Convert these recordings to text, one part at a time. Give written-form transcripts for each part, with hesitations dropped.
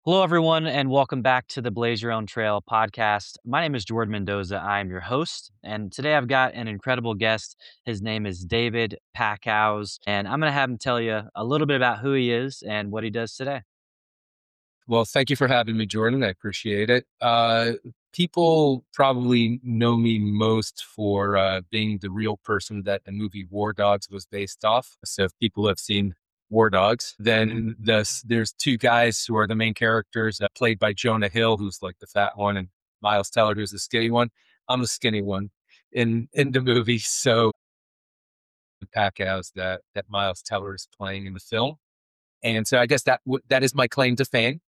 Hello, everyone, and welcome back to the Blaze Your Own Trail podcast. My name is Jordan Mendoza. I'm your host, and today I've got an incredible guest. His name is David Packhouse, and I'm going to have him tell you a little bit about who he is and what he does today. Well, thank you for having me, Jordan. I appreciate it. People probably know me most for being the real person that the movie War Dogs was based off. So if people have seen War Dogs, then there's two guys who are the main characters, played by Jonah Hill, who's like the fat one, and Miles Teller, who's the skinny one. I'm the skinny one in the movie. So the pack house that Miles Teller is playing in the film. And so I guess that is my claim to fame.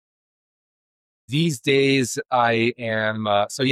These days, I am,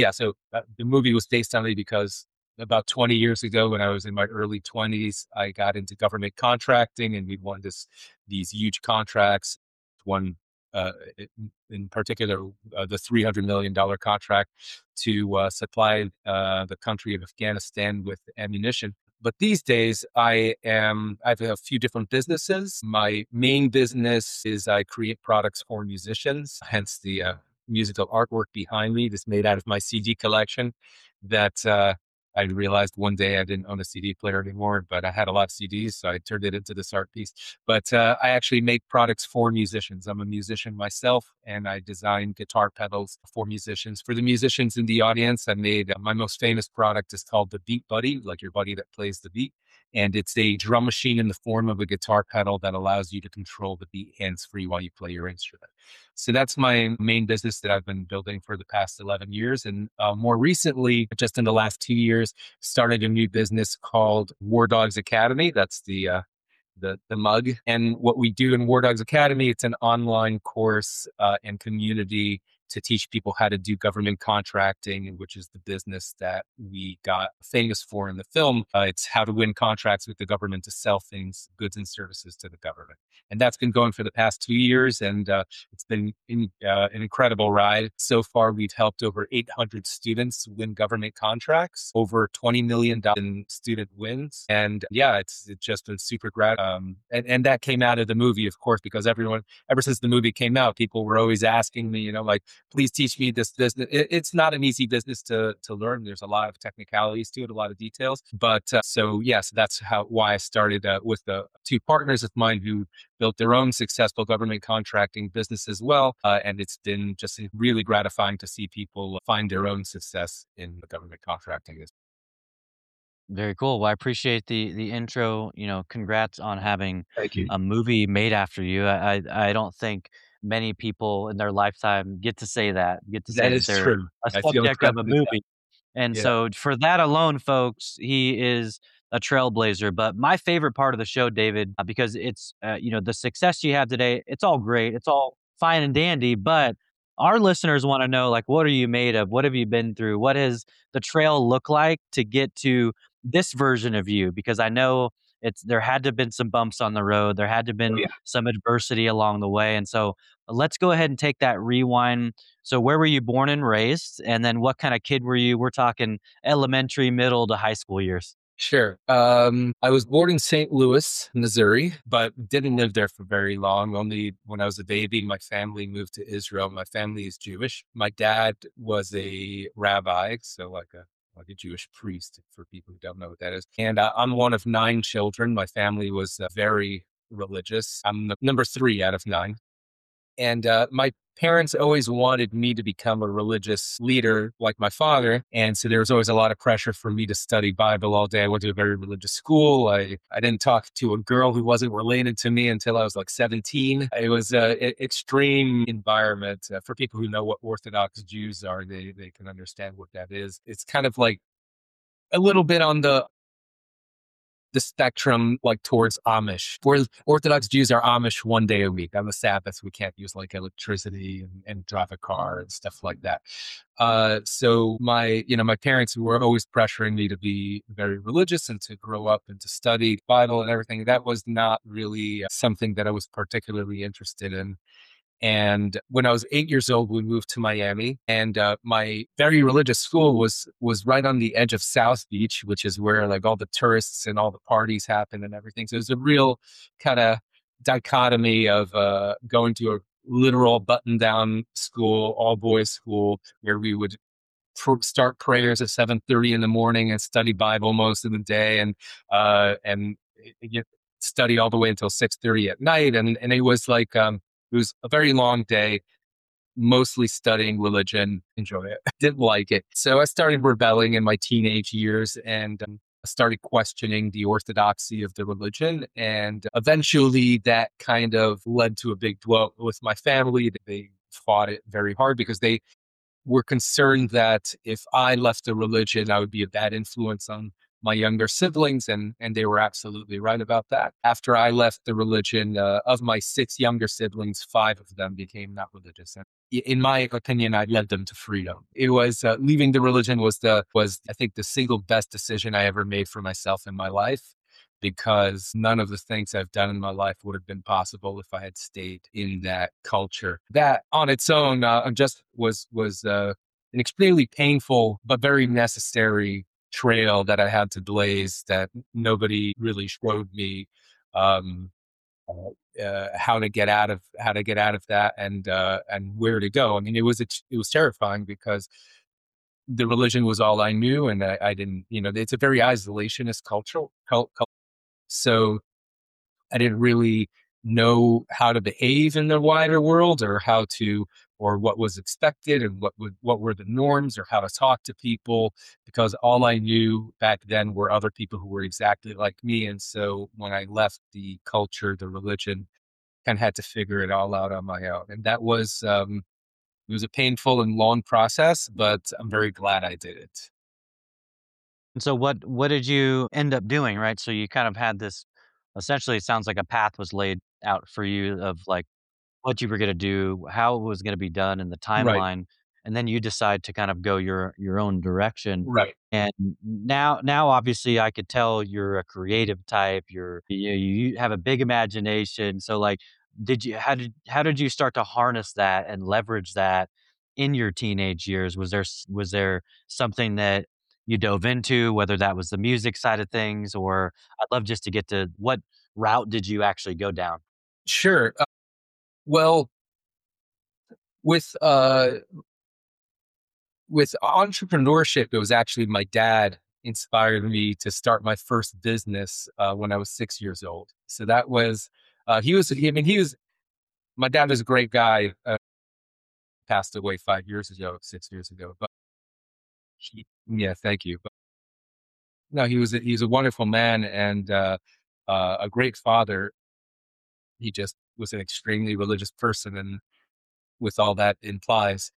the movie was based on me because about 20 years ago, when I was in my early 20s, I got into government contracting and we won these huge contracts. One, uh, in particular, the $300 million contract to supply the country of Afghanistan with ammunition. But these days, I have a few different businesses. My main business is I create products for musicians, hence the musical artwork behind me that's made out of my CD collection that I realized one day I didn't own a CD player anymore, but I had a lot of CDs, so I turned it into this art piece. But I actually make products for musicians. I'm a musician myself, and I design guitar pedals for musicians. For the musicians in the audience, I made my most famous product is called the Beat Buddy, like your buddy that plays the beat. And it's a drum machine in the form of a guitar pedal that allows you to control the beat hands-free while you play your instrument. So that's my main business that I've been building for the past 11 years. And more recently, just in the last 2 years, started a new business called War Dogs Academy. That's the mug. And what we do in War Dogs Academy, it's an online course and community to teach people how to do government contracting, which is the business that we got famous for in the film. It's how to win contracts with the government to sell things, goods and services to the government. And that's been going for the past 2 years. And it's been an incredible ride. So far, we've helped over 800 students win government contracts, over $20 million in student wins. And yeah, it's just been super and that came out of the movie, of course, because everyone, ever since the movie came out, people were always asking me, like, please teach me this business. It's not an easy business to learn. There's a lot of technicalities to it, a lot of details. But so that's why I started with the two partners of mine who built their own successful government contracting business as well. And it's been just really gratifying to see people find their own success in the government contracting. Very cool. Well, I appreciate the intro. Congrats on having Thank you. a movie made after you. I don't think many people in their lifetime get to say that, That that is they're true. a I feel subject of a incredibly proud. movie. And Yeah. so for that alone, folks, he is a trailblazer. But my favorite part of the show, David, because it's, the success you have today, it's all great. It's all fine and dandy. But our listeners want to know, like, what are you made of? What have you been through? What has the trail look like to get to this version of you? Because I know there had to have been some bumps on the road. There had to have Oh, been yeah. some adversity along the way. And so let's go ahead and take that rewind. So where were you born and raised? And then what kind of kid were you? We're talking elementary, middle to high school years. Sure. I was born in St. Louis, Missouri, but didn't live there for very long. Only when I was a baby, my family moved to Israel. My family is Jewish. My dad was a rabbi, so like a Jewish priest for people who don't know what that is. And I'm one of 9 children. My family was very religious. I'm the number 3 out of 9. And my parents always wanted me to become a religious leader like my father. And so there was always a lot of pressure for me to study Bible all day. I went to a very religious school. I didn't talk to a girl who wasn't related to me until I was like 17. It was an extreme environment. For people who know what Orthodox Jews are, they can understand what that is. It's kind of like a little bit on the spectrum, like towards Amish. Whereas Orthodox Jews are Amish one day a week. On the Sabbath, we can't use like electricity and drive a car and stuff like that. So my parents were always pressuring me to be very religious and to grow up and to study Bible and everything. That was not really something that I was particularly interested in. And when I was 8 years old, we moved to Miami, and my very religious school was right on the edge of South Beach, which is where like all the tourists and all the parties happen and everything. So it was a real kind of dichotomy of going to literal button down school, all boys school, where we would start prayers at 7:30 in the morning and study Bible most of the day, and study all the way until 6:30 at night. And it was like, it was a very long day, mostly studying religion. Enjoy it. Didn't like it. So I started rebelling in my teenage years, and started questioning the orthodoxy of the religion. And eventually that kind of led to a big blow with my family. They fought it very hard because they were concerned that if I left the religion, I would be a bad influence on my younger siblings, and they were absolutely right about that. After I left the religion, of my six younger siblings, five of them became not religious. And in my opinion, I led them to freedom. It was leaving the religion was I think the single best decision I ever made for myself in my life, because none of the things I've done in my life would have been possible if I had stayed in that culture. That on its own just was an extremely painful but very necessary trail that I had to blaze, that nobody really showed me um, how to get out of that, and where to go. I mean, it was terrifying because the religion was all I knew, and I didn't, it's a very isolationist culture. So I didn't really know how to behave in the wider world, or or what was expected, and what were the norms, or how to talk to people, because all I knew back then were other people who were exactly like me. And so when I left the culture, the religion, kind of had to figure it all out on my own. And that was, it was a painful and long process, but I'm very glad I did it. And so what did you end up doing, right? So you kind of had this essentially it sounds like a path was laid out for you of like what you were gonna do, how it was gonna be done, and the Right. timeline, and then you decide to kind of go your own direction. Right. And now obviously I could tell you're a creative type, you have a big imagination, so, like, did you how did you start to harness that and leverage that in your teenage years? Was there something that you dove into, whether that was the music side of things, or I'd love just to get to what route did you actually go down? Sure. Well, with uh, with entrepreneurship, it was actually my dad inspired me to start my first business when I was 6 years old. So that was, he was, my dad was a great guy, passed away 5 years ago, 6 years ago. But yeah, thank you. But no, he's a wonderful man, and a great father. He just was an extremely religious person, and with all that implies.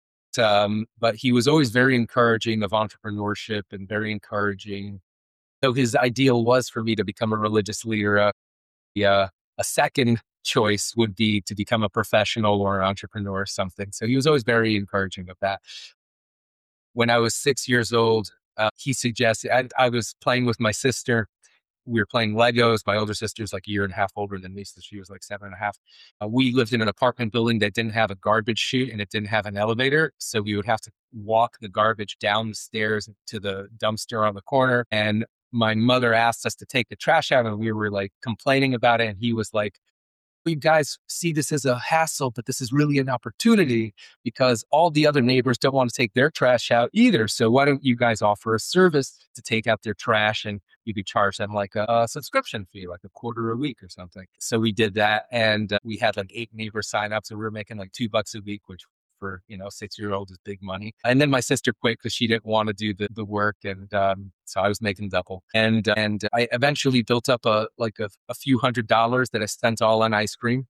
But he was always very encouraging of entrepreneurship, and very encouraging. So his ideal was for me to become a religious leader. Yeah, a second choice would be to become a professional or an entrepreneur or something. So he was always very encouraging of that. When I was 6 years old, he suggested, I was playing with my sister. We were playing Legos. My older sister's like a year and a half older than me, so she was like 7.5. We lived in an apartment building that didn't have a garbage chute, and it didn't have an elevator. So we would have to walk the garbage down the stairs to the dumpster on the corner. And my mother asked us to take the trash out, and we were like complaining about it. And he was like, you guys see this as a hassle, but this is really an opportunity, because all the other neighbors don't want to take their trash out either. So why don't you guys offer a service to take out their trash, and you could charge them like a subscription fee, like a quarter a week or something. So we did that, and we had like 8 neighbors sign up. So we were making like $2 a week, which for 6-year-old is big money. And then my sister quit because she didn't want to do the work, and so I was making double. And I eventually built up a few $100s that I spent all on ice cream.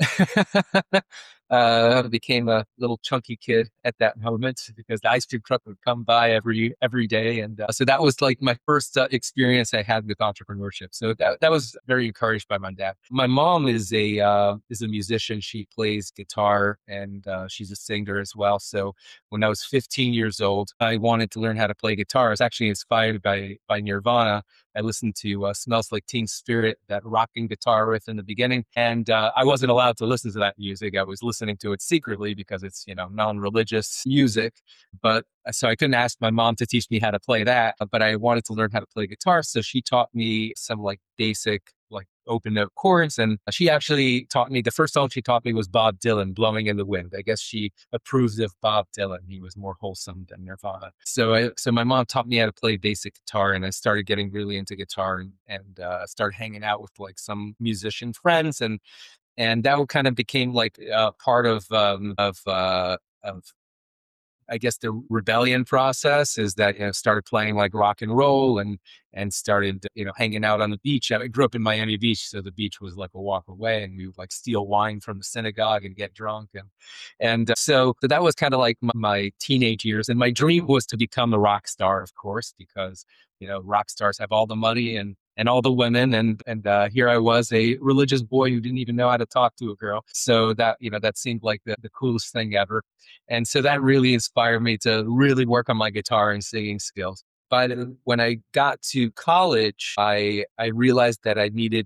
Became a little chunky kid at that moment, because the ice cream truck would come by every day. And so that was like my first experience I had with entrepreneurship. So that was very encouraged by my dad. My mom is a musician. She plays guitar, and she's a singer as well. So when I was 15 years old, I wanted to learn how to play guitar. I was actually inspired by Nirvana. I listened to Smells Like Teen Spirit, that rocking guitar riff in the beginning. And I wasn't allowed to listen to that music. I was listening to it secretly because it's, non-religious music. But so I couldn't ask my mom to teach me how to play that, but I wanted to learn how to play guitar. So she taught me some like basic, like open note chords. And she actually taught me, the first song she taught me was Bob Dylan, Blowing in the Wind. I guess she approved of Bob Dylan. He was more wholesome than Nirvana. So my mom taught me how to play basic guitar, and I started getting really into guitar, and started hanging out with like some musician friends, and that kind of became like part of I guess the rebellion process, is that, started playing like rock and roll, and started, hanging out on the beach. I grew up in Miami Beach, so the beach was like a walk away, and we would like steal wine from the synagogue and get drunk. So that was kind of like my teenage years. And my dream was to become a rock star, of course, because, rock stars have all the money and all the women. And here I was, a religious boy who didn't even know how to talk to a girl. So that seemed like the coolest thing ever. And so that really inspired me to really work on my guitar and singing skills. But when I got to college, I realized that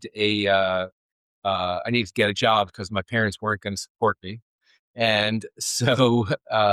I needed to get a job because my parents weren't going to support me. And so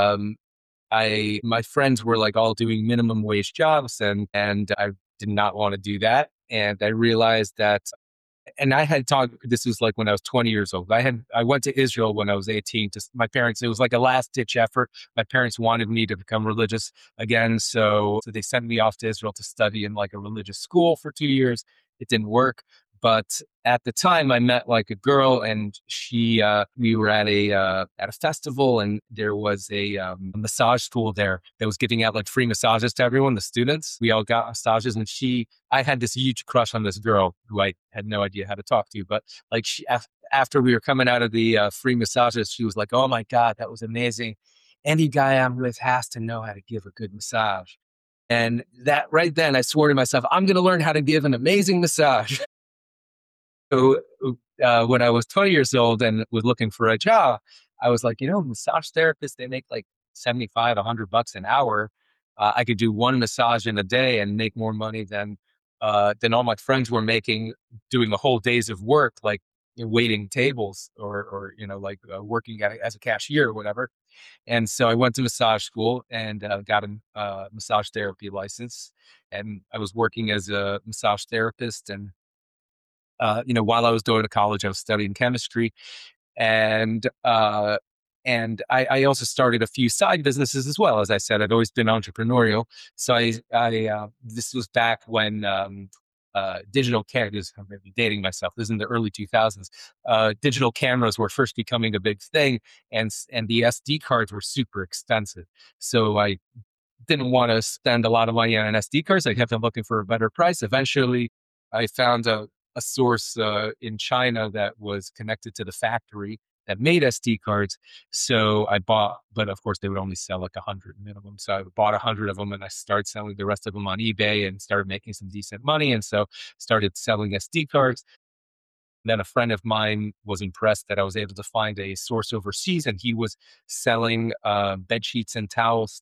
my friends were like all doing minimum wage jobs, and I did not want to do that. And I realized that, and I had talked, this was like when I was 20 years old. I went to Israel when I was 18 to my parents. It was like a last ditch effort. My parents wanted me to become religious again. So they sent me off to Israel to study in like a religious school for 2 years. It didn't work. But at the time I met like a girl, and we were at a festival, and there was a massage school there that was giving out like free massages to everyone, the students. We all got massages, and I had this huge crush on this girl who I had no idea how to talk to, but like after we were coming out of the free massages, she was like, "Oh my God, that was amazing. Any guy I'm with has to know how to give a good massage." And that right then, I swore to myself, I'm going to learn how to give an amazing massage. So when I was 20 years old and was looking for a job, I was like, massage therapists, they make like 75, $100 an hour. I could do one massage in a day and make more money than all my friends were making doing a whole days of work, like waiting tables, or like working as a cashier or whatever. And so I went to massage school and got a massage therapy license. And I was working as a massage therapist. And while I was going to college, I was studying chemistry, and I also started a few side businesses as well. As I said, I'd always been entrepreneurial. So this was back when digital cameras. I'm maybe dating myself. This is in the early 2000s. Digital cameras were first becoming a big thing, and the SD cards were super expensive. So I didn't want to spend a lot of money on an SD card. So I kept on looking for a better price. Eventually, I found a source in China that was connected to the factory that made SD cards. So I bought, but of course they would only sell like 100 minimum. So I bought 100 of them, and I started selling the rest of them on eBay and started making some decent money. And so started selling SD cards. Then a friend of mine was impressed that I was able to find a source overseas, and he was selling bed sheets and towels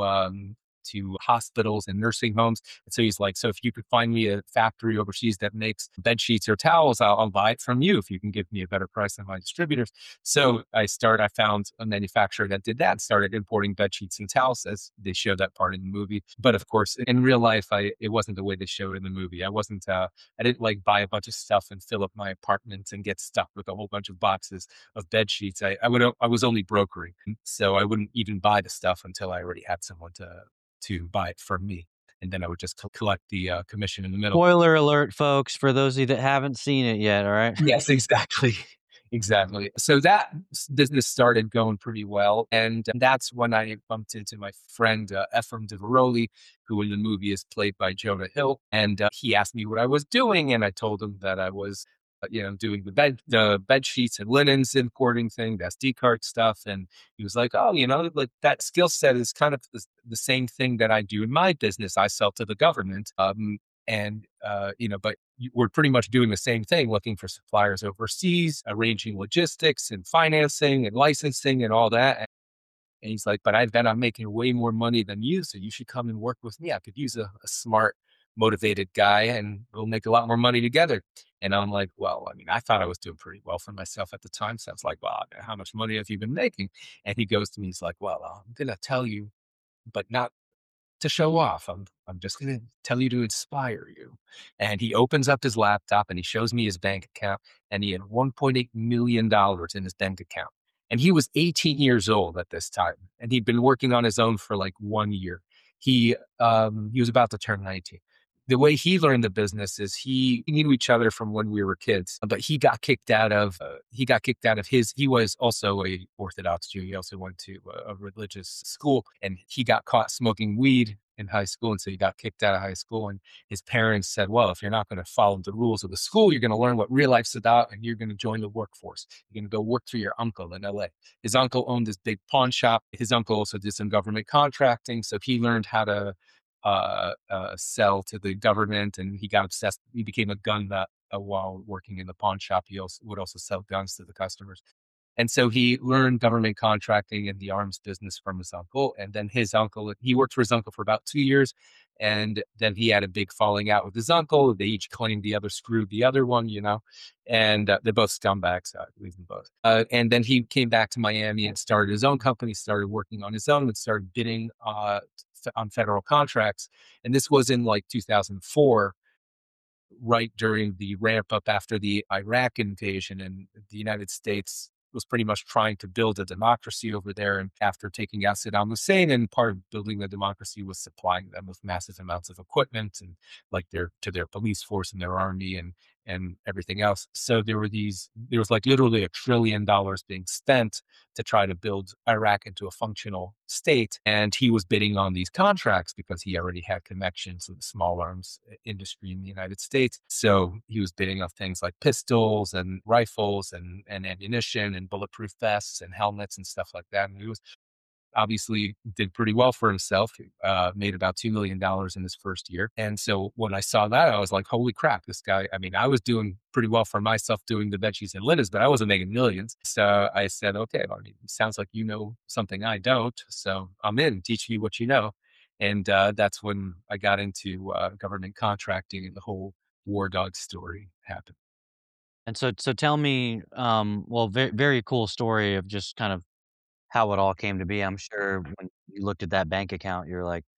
to hospitals and nursing homes. And so he's like, "So if you could find me a factory overseas that makes bed sheets or towels, I'll buy it from you if you can give me a better price than my distributors." So I found a manufacturer that did that, started importing bed sheets and towels, as they show that part in the movie. But of course, in real life, it wasn't the way they showed in the movie. I didn't like buy a bunch of stuff and fill up my apartment and get stuck with a whole bunch of boxes of bed sheets. I was only brokering, so I wouldn't even buy the stuff until I already had someone to buy it from me, and then I would just collect the commission in the middle. Spoiler alert, folks, for those of you that haven't seen it yet, all right? Yes, exactly. Exactly. So that business started going pretty well. And that's when I bumped into my friend, Ephraim Diveroli, who in the movie is played by Jonah Hill. And he asked me what I was doing. And I told him that I was, doing the bed sheets and linens importing thing, the SD card stuff. And he was like, "Oh, like that skill set is kind of the same thing that I do in my business. I sell to the government. But we're pretty much doing the same thing, looking for suppliers overseas, arranging logistics and financing and licensing and all that." And he's like, "But I bet I'm making way more money than you, so you should come and work with me. I could use a smart, motivated guy, and we'll make a lot more money together." And I'm like, "Well, I mean, I thought I was doing pretty well for myself at the time." So I was like, "Well, how much money have you been making?" And he goes to me, he's like, "Well, I'm going to tell you, but not to show off. I'm just going to tell you to inspire you." And he opens up his laptop and he shows me his bank account, and he had $1.8 million in his bank account. And he was 18 years old at this time, and he'd been working on his own for like 1 year. He was about to turn 19. The way he learned the business is he knew each other from when we were kids, but he was also a Orthodox Jew. He also went to a religious school, and he got caught smoking weed in high school. And so he got kicked out of high school. And his parents said, "Well, if you're not going to follow the rules of the school, you're going to learn what real life's about, and you're going to join the workforce. You're going to go work for your uncle in LA." His uncle owned this big pawn shop. His uncle also did some government contracting. So he learned how to sell to the government, and he got obsessed. He became a gun nut while working in the pawn shop. He also would also sell guns to the customers. And so he learned government contracting and the arms business from his uncle. And then he worked for his uncle for about 2 years. And then he had a big falling out with his uncle. They each claimed the other screwed the other one, and they're both scumbags. I believe them both. And then he came back to Miami and started his own company, started working on his own, and started bidding on federal contracts. And this was in like 2004, right during the ramp up after the Iraq invasion, and the United States was pretty much trying to build a democracy over there. And after taking out Saddam Hussein, and part of building the democracy was supplying them with massive amounts of equipment and like their police force and their army and everything else. So there was like literally $1 trillion being spent to try to build Iraq into a functional state. And he was bidding on these contracts because he already had connections with the small arms industry in the United States. So he was bidding on things like pistols and rifles and ammunition and bulletproof vests and helmets and stuff like that. And he was obviously did pretty well for himself. Made about $2 million in his first year. And so when I saw that, I was like, holy crap, this guy, I mean, I was doing pretty well for myself doing the veggies and linens, but I wasn't making millions. So I said, okay, I mean, it sounds like you know something I don't. So I'm in, teach me what you know. And that's when I got into government contracting, and the whole War Dog story happened. And so tell me, well, very, very cool story of just kind of how it all came to be. I'm sure when you looked at that bank account, you're like,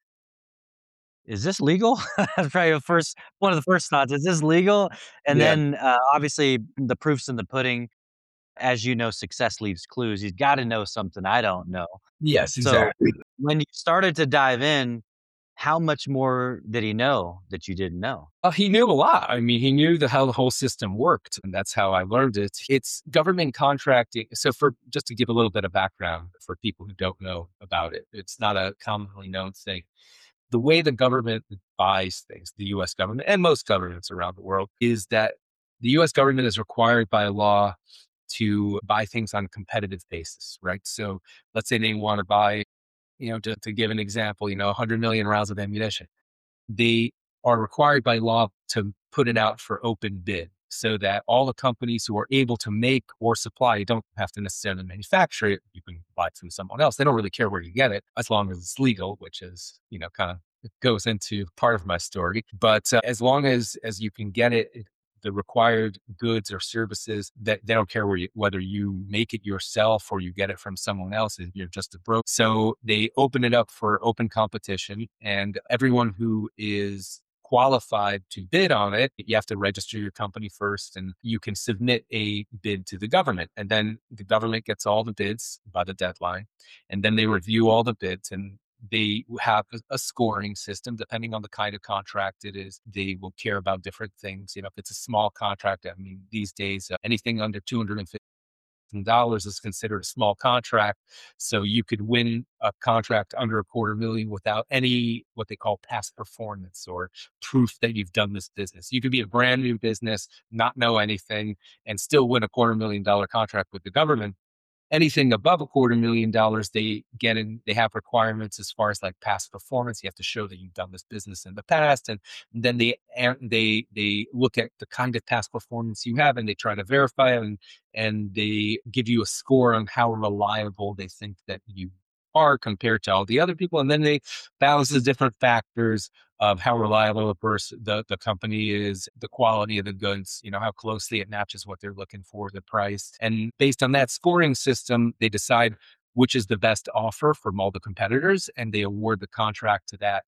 "Is this legal?" That's probably one of the first thoughts, "Is this legal?" And Yeah. then, obviously, the proof's in the pudding. As you know, success leaves clues. He's gotta know something I don't know. Yes, So, exactly. when you started to dive in, how much more did he know that you didn't know? He knew a lot. I mean, he knew how the whole system worked, and that's how I learned it. It's government contracting. So, for just to give a little bit of background for people who don't know about it, it's not a commonly known thing. The way the government buys things, the U.S. government and most governments around the world, is that the U.S. government is required by law to buy things on a competitive basis, right? So, let's say they want to buy, just to give an example, 100 million rounds of ammunition. They are required by law to put it out for open bid so that all the companies who are able to make or supply, you don't have to necessarily manufacture it. You can buy it from someone else. They don't really care where you get it as long as it's legal, which is, kind of it goes into part of my story. But as long as you can get it, the required goods or services, that they don't care whether you make it yourself or you get it from someone else, and you're just a broke. So they open it up for open competition, and everyone who is qualified to bid on it, you have to register your company first, and you can submit a bid to the government. And then the government gets all the bids by the deadline, and then they review all the bids, and they have a scoring system depending on the kind of contract it is. They will care about different things. If it's a small contract, I mean, these days, anything under $250 is considered a small contract. So you could win a contract under $250,000 without any what they call past performance or proof that you've done this business. You could be a brand new business, not know anything, and still win a $250,000 contract with the government. Anything above $250,000, they have requirements as far as like past performance. You have to show that you've done this business in the past. And then they look at the kind of past performance you have, and they try to verify it, and they give you a score on how reliable they think that you are compared to all the other people. And then they balance the different factors of how reliable the company is, the quality of the goods, how closely it matches what they're looking for, the price. And based on that scoring system, they decide which is the best offer from all the competitors, and they award the contract to that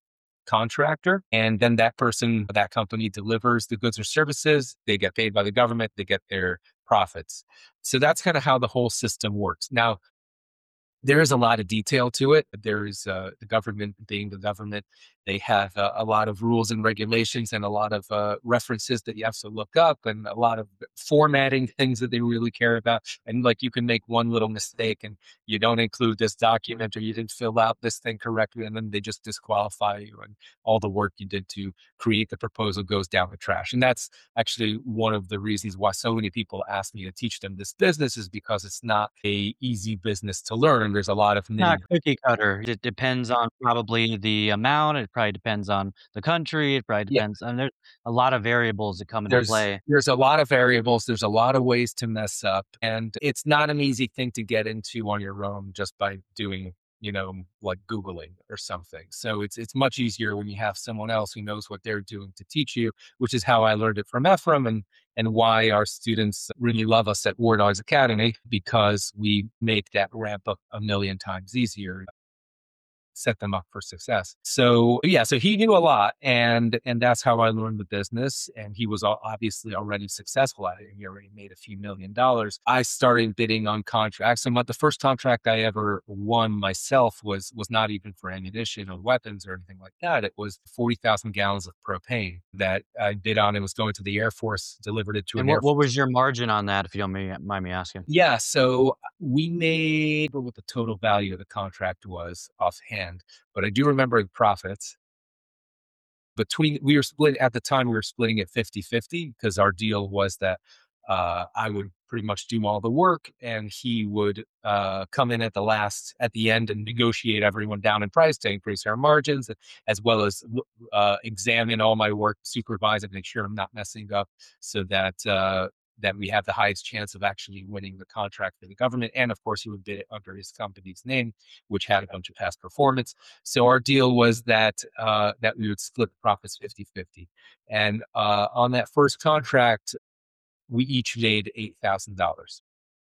contractor. And then that person, that company delivers the goods or services. They get paid by the government. They get their profits. So that's kind of how the whole system works. Now, there is a lot of detail to it. There's the government being the government. They have a lot of rules and regulations and a lot of references that you have to look up and a lot of formatting things that they really care about. And like you can make one little mistake and you don't include this document or you didn't fill out this thing correctly. And then they just disqualify you and all the work you did to create the proposal goes down the trash. And that's actually one of the reasons why so many people ask me to teach them this business is because it's not a easy business to learn. There's a lot of Not nitty. cookie cutter. It depends on probably the amount, it probably depends on the country, it probably Yeah, depends, and there's a lot of variables that come into play. there's a lot of variables. There's a lot of ways to mess up, and it's not an easy thing to get into on your own just by doing, like Googling or something. So it's much easier when you have someone else who knows what they're doing to teach you, which is how I learned it from Ephraim and why our students really love us at War Dogs Academy because we make that ramp up a million times easier, set them up for success. So yeah, so he knew a lot, and that's how I learned the business. And he was obviously already successful at it. And he already made a few $1 million. I started bidding on contracts, and the first contract I ever won myself was not even for ammunition or weapons or anything like that. It was 40,000 gallons of propane that I bid on. It was going to the Air Force, delivered it to And an Air what Force. was your margin on that, if you don't mind me asking? Yeah, so we made what the total value of the contract was offhand, but I do remember the profits. We were split at the time, we were splitting it 50-50 because our deal was that I would pretty much do all the work and he would come in at the end and negotiate everyone down in price to increase our margins, as well as examine all my work, supervise and make sure I'm not messing up so that we have the highest chance of actually winning the contract for the government. And of course, he would bid it under his company's name, which had a bunch of past performance. So our deal was that we would split the profits 50-50. And on that first contract, we each made $8,000.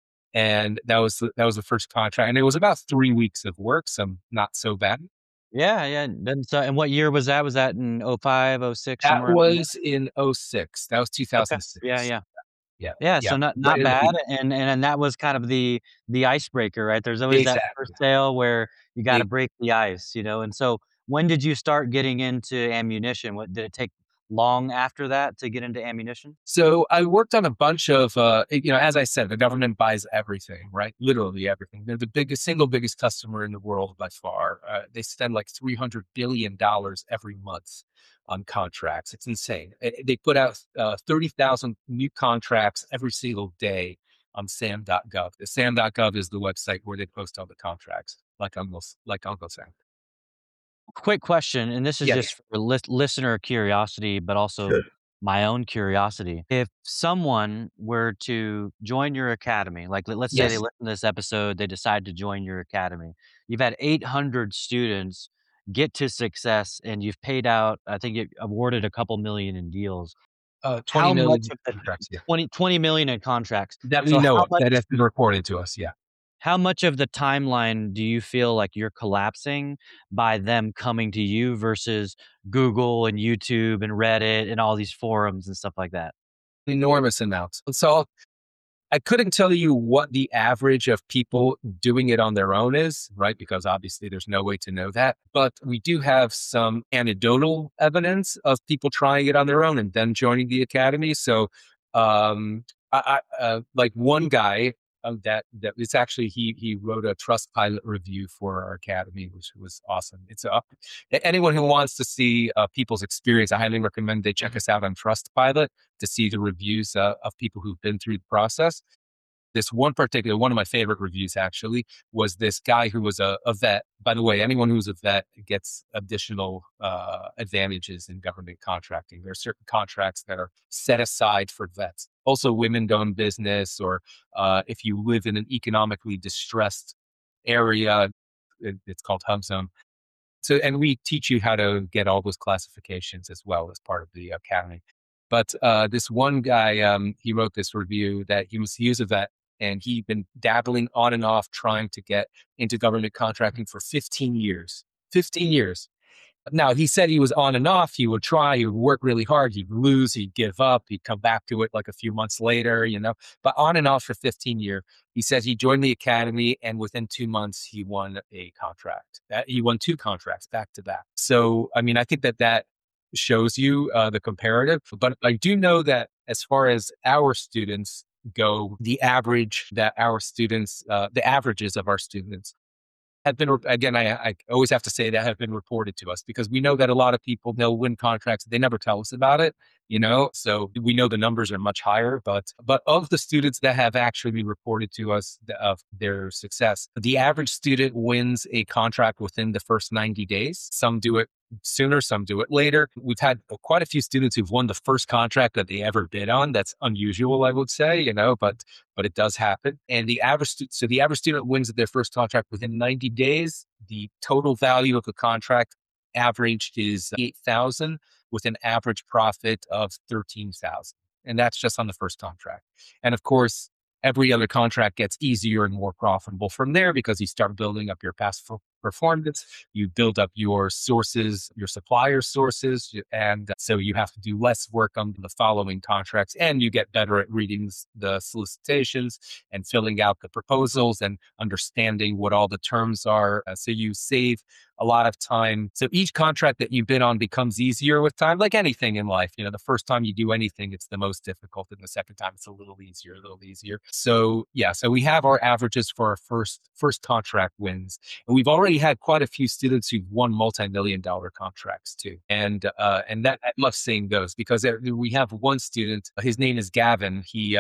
And that was the first contract. And it was about 3 weeks of work, so not so bad. Yeah, yeah, then so and what year was that? Was that in '05, '06, That somewhere around there? was in '06. That was Okay. Yeah, 2006. yeah. Yeah. Yeah, Yeah. so not Right not in the bad, heat. and that was kind of the icebreaker, right? There's always that first Exactly. sale where you gotta Ex- break the ice, and so when did you start getting into ammunition? What did it take long after that to get into ammunition? So I worked on a bunch of, as I said, the government buys everything, right? Literally everything. They're the single biggest customer in the world by far. They spend like $300 billion every month on contracts. It's insane. They put out 30,000 new contracts every single day on SAM.gov. The SAM.gov is the website where they post all the contracts, like Uncle Sam. Quick question, and this is Yeah, yeah. just for listener curiosity, but also Sure. my own curiosity. If someone were to join your academy, like let's say they Yes. listen to this episode, they decide to join your academy. You've had 800 students get to success, and you've paid out. I think you awarded a couple million in deals. 20 How much million of the contracts. Yeah. 20 million in contracts? That we So know of, that has been reported to us. Yeah. how much of the timeline do you feel like you're collapsing by them coming to you versus Google and YouTube and Reddit and all these forums and stuff like that? Enormous amounts. So I couldn't tell you what the average of people doing it on their own is, right? Because obviously there's no way to know that. But we do have some anecdotal evidence of people trying it on their own and then joining the academy. So, like one guy that it's actually he wrote a Trust Pilot review for our academy, which was awesome. It's anyone who wants to see people's experience, I highly recommend they check us out on Trustpilot to see the reviews of people who've been through the process. This one of my favorite reviews actually was this guy who was a vet. By the way, anyone who's a vet gets additional advantages in government contracting. There are certain contracts that are set aside for vets. Also, women-owned business, or if you live in an economically distressed area, it's called Hub Zone. So, and we teach you how to get all those classifications as well as part of the academy. But this one guy, he wrote this review that he was a vet and he'd been dabbling on and off trying to get into government contracting for 15 years. 15 years. Now, he said he was on and off. He would try, he would work really hard, he'd lose, he'd give up, he'd come back to it like a few months later, but on and off for 15 years. He says he joined the academy, and within 2 months, he won a contract. He won two contracts back to back. So, I mean, I think that shows you the comparative. But I do know that as far as our students go, the averages of our students have been, again, I always have to say that have been reported to us, because we know that a lot of people, they'll win contracts. They never tell us about it, so we know the numbers are much higher, but of the students that have actually reported to us of their success, the average student wins a contract within the first 90 days. Some do it sooner, some do it later. We've had quite a few students who've won the first contract that they ever bid on. That's unusual, I would say, but it does happen. And the average student wins their first contract within 90 days. The total value of the contract averaged is 8,000, with an average profit of 13,000. And that's just on the first contract. And of course, every other contract gets easier and more profitable from there, because you start building up your past performance, you build up your sources, your supplier sources, and so you have to do less work on the following contracts, and you get better at reading the solicitations and filling out the proposals and understanding what all the terms are. So you save a lot of time. So each contract that you bid on becomes easier with time, like anything in life. The first time you do anything, it's the most difficult, and the second time it's a little easier. So yeah, so we have our averages for our first contract wins, and we've already had quite a few students who've won multi-million-dollar contracts too. And that I love seeing those, because we have one student, his name is Gavin. He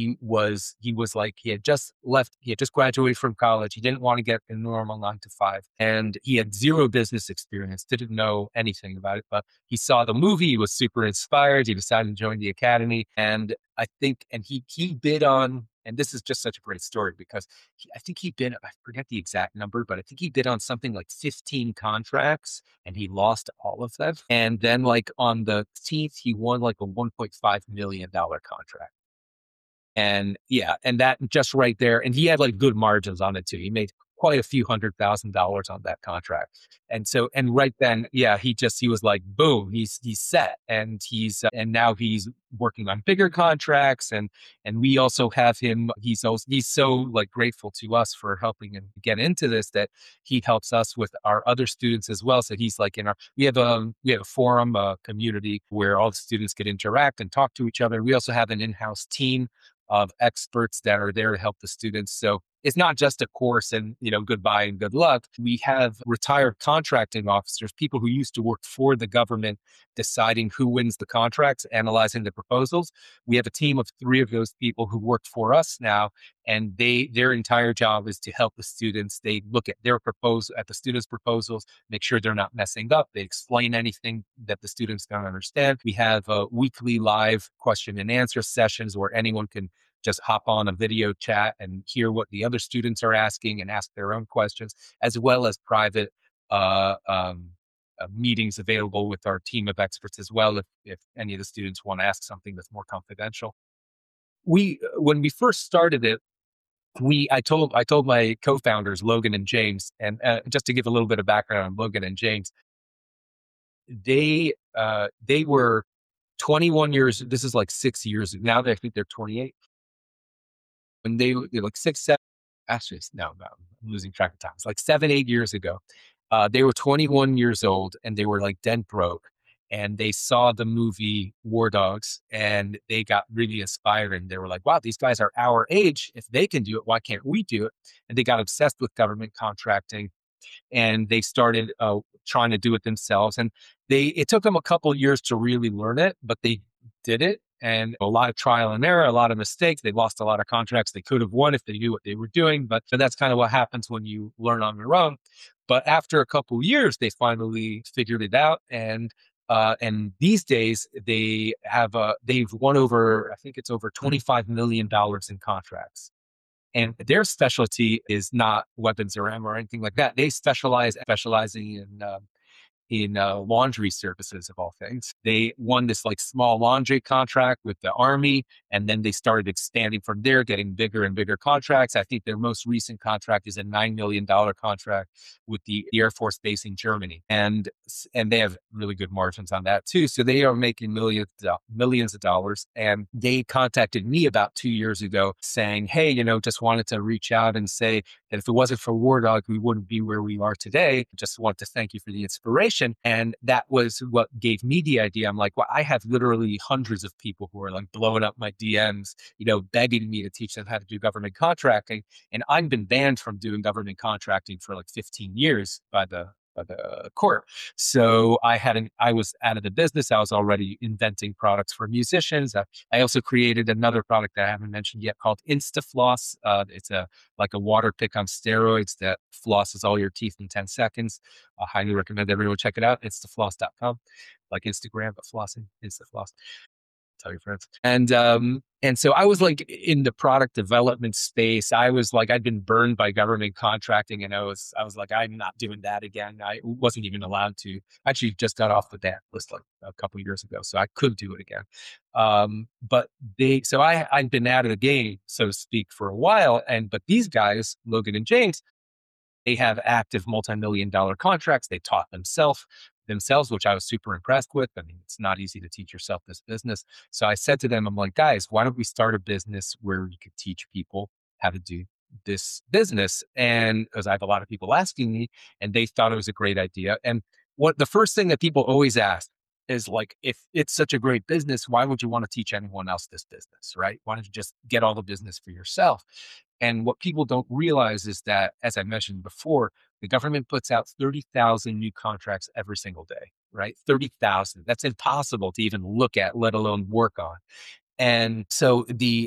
had just graduated from college. He didn't want to get a normal 9 to 5, and he had zero business experience, didn't know anything about it, but he saw the movie, he was super inspired, he decided to join the academy. And he bid on, and this is just such a great story, because I think he bid, I forget the exact number, but I think he bid on something like 15 contracts, and he lost all of them. And then like on the 15th, he won like a $1.5 million contract. And yeah, and that just right there. And he had like good margins on it too. He made quite a few $100,000 on that contract. And right then, yeah, he was like, boom, he's set. And now he's working on bigger contracts. And we also have him, he's so like grateful to us for helping him get into this, that he helps us with our other students as well. So he's like we have a forum, a community where all the students could interact and talk to each other. We also have an in-house team of experts that are there to help the students. So it's not just a course and, goodbye and good luck. We have retired contracting officers, people who used to work for the government, deciding who wins the contracts, analyzing the proposals. We have a team of 3 of those people who work for us now, and their entire job is to help the students. They look at at the students' proposals, make sure they're not messing up. They explain anything that the students don't understand. We have weekly live question and answer sessions where anyone can just hop on a video chat and hear what the other students are asking and ask their own questions, as well as private meetings available with our team of experts as well, if any of the students want to ask something that's more confidential. When we first started it, I told my co-founders, Logan and James, and just to give a little bit of background on Logan and James, they were 21 years. This is like 6 years now. I think they're 28. When they're like 6, 7, actually, no, I'm losing track of time. It's like 7, 8 years ago. They were 21 years old, and they were like dead broke. And they saw the movie War Dogs, and they got really inspired. And they were like, wow, these guys are our age. If they can do it, why can't we do it? And they got obsessed with government contracting, and they started trying to do it themselves. And it took them a couple of years to really learn it, but they did it. And a lot of trial and error, a lot of mistakes. They lost a lot of contracts they could have won if they knew what they were doing. But that's kind of what happens when you learn on your own. But after a couple of years, they finally figured it out. And these days they've won over, I think it's over $25 million in contracts. And their specialty is not weapons or ammo or anything like that. They specializing in laundry services of all things. They won this like small laundry contract with the army, and then they started expanding from there, getting bigger and bigger contracts. I think their most recent contract is a $9 million contract with the Air Force Base in Germany, and they have really good margins on that too. So they are making millions of dollars. And they contacted me about 2 years ago saying, "Hey, just wanted to reach out and say that if it wasn't for War Dog, we wouldn't be where we are today. Just want to thank you for the inspiration." And that was what gave me the idea. I'm like, well, I have literally hundreds of people who are like blowing up my DMs, begging me to teach them how to do government contracting. And I've been banned from doing government contracting for like 15 years by the court. So I was out of the business. I was already inventing products for musicians. I also created another product that I haven't mentioned yet called InstaFloss. It's like a water pick on steroids that flosses all your teeth in 10 seconds. I highly recommend everyone check it out. Instafloss.com, like Instagram, but flossing, InstaFloss. Tell your friends. And so I was like in the product development space. I was like, I'd been burned by government contracting, and I was like, I'm not doing that again. I wasn't even allowed to. Actually, just got off the ban list like a couple of years ago, so I could do it again. So I'd been out of the game, so to speak, for a while. But these guys, Logan and James, they have active multi-million dollar contracts. They taught themselves, which I was super impressed with. I mean, it's not easy to teach yourself this business. So I said to them, I'm like, guys, why don't we start a business where we could teach people how to do this business? And because I have a lot of people asking me, and they thought it was a great idea. And what the first thing that people always ask is like, if it's such a great business, why would you want to teach anyone else this business, right? Why don't you just get all the business for yourself? And what people don't realize is that, as I mentioned before, the government puts out 30,000 new contracts every single day, right? 30,000. That's impossible to even look at, let alone work on. And so